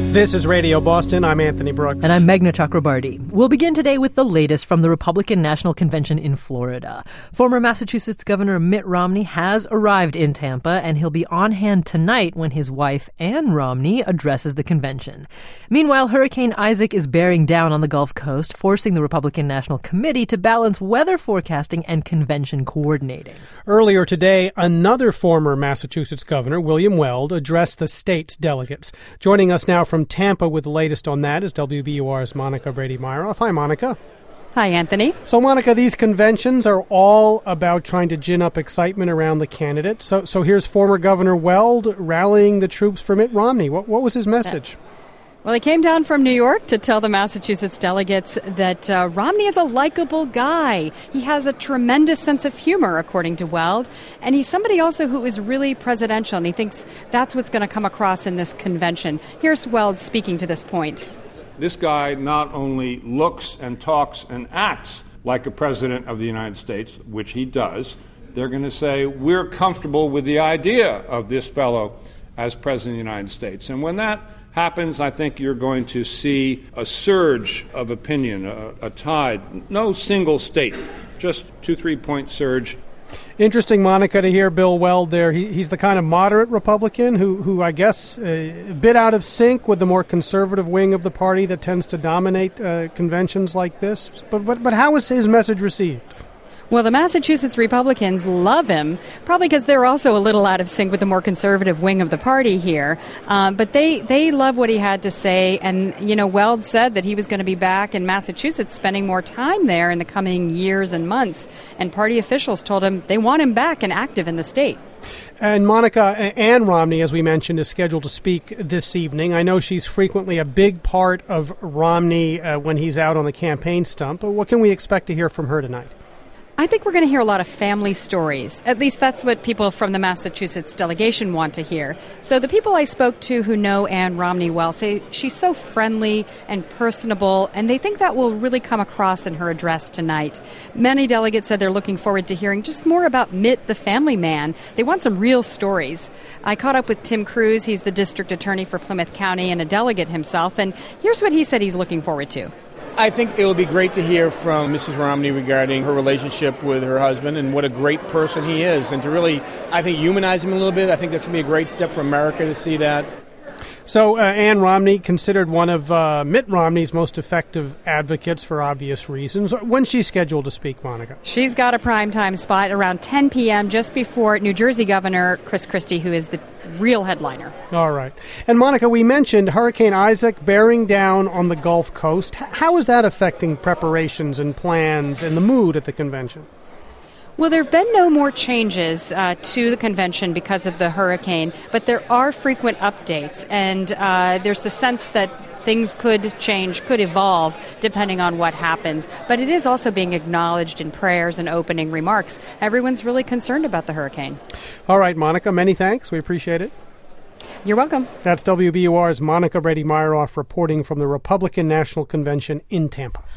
This is Radio Boston. I'm Anthony Brooks. And I'm Meghna Chakrabarty. We'll begin today with the latest from the Republican National Convention in Florida. Former Massachusetts Governor Mitt Romney has arrived in Tampa, and he'll be on hand tonight when his wife, Ann Romney, addresses the convention. Meanwhile, Hurricane Isaac is bearing down on the Gulf Coast, forcing the Republican National Committee to balance weather forecasting and convention coordinating. Earlier today, another former Massachusetts governor, William Weld, addressed the state's delegates. Joining us now from Tampa with the latest on that is WBUR's Monica Brady-Meyerhoff. Hi, Monica. Hi, Anthony. So, Monica, these conventions are all about trying to gin up excitement around the candidate. So here's former Governor Weld rallying the troops for Mitt Romney. What was his message? Well, he came down from New York to tell the Massachusetts delegates that Romney is a likable guy. He has a tremendous sense of humor, according to Weld. And he's somebody also who is really presidential, and he thinks that's what's going to come across in this convention. Here's Weld speaking to this point. This guy not only looks and talks and acts like a president of the United States, which he does, they're going to say, we're comfortable with the idea of this fellow as president of the United States. And when that happens, I think you're going to see a surge of opinion, a tide. No single state, just 2-3 point surge. Interesting, Monica, to hear Bill Weld there. He's the kind of moderate Republican who I guess, a bit out of sync with the more conservative wing of the party that tends to dominate conventions like this. But how was his message received? Well, the Massachusetts Republicans love him, probably because they're also a little out of sync with the more conservative wing of the party here. But they love what he had to say. And, Weld said that he was going to be back in Massachusetts spending more time there in the coming years and months. And party officials told him they want him back and active in the state. And Monica, Ann Romney, as we mentioned, is scheduled to speak this evening. I know she's frequently a big part of Romney when he's out on the campaign stump. But what can we expect to hear from her tonight? I think we're going to hear a lot of family stories. At least that's what people from the Massachusetts delegation want to hear. So the people I spoke to who know Ann Romney well say she's so friendly and personable, and they think that will really come across in her address tonight. Many delegates said they're looking forward to hearing just more about Mitt, the family man. They want some real stories. I caught up with Tim Cruz. He's the district attorney for Plymouth County and a delegate himself, and here's what he said he's looking forward to. I think it will be great to hear from Mrs. Romney regarding her relationship with her husband and what a great person he is, and to really, I think, humanize him a little bit. I think that's going to be a great step for America to see that. So Ann Romney, considered one of Mitt Romney's most effective advocates for obvious reasons. When's she scheduled to speak, Monica? She's got a primetime spot around 10 p.m. just before New Jersey Governor Chris Christie, who is the real headliner. All right. And Monica, we mentioned Hurricane Isaac bearing down on the Gulf Coast. How is that affecting preparations and plans and the mood at the convention? Well, there have been no more changes to the convention because of the hurricane, but there are frequent updates, and there's the sense that things could change, could evolve, depending on what happens. But it is also being acknowledged in prayers and opening remarks. Everyone's really concerned about the hurricane. All right, Monica, many thanks. We appreciate it. You're welcome. That's WBUR's Monica Brady-Meyerhoff reporting from the Republican National Convention in Tampa.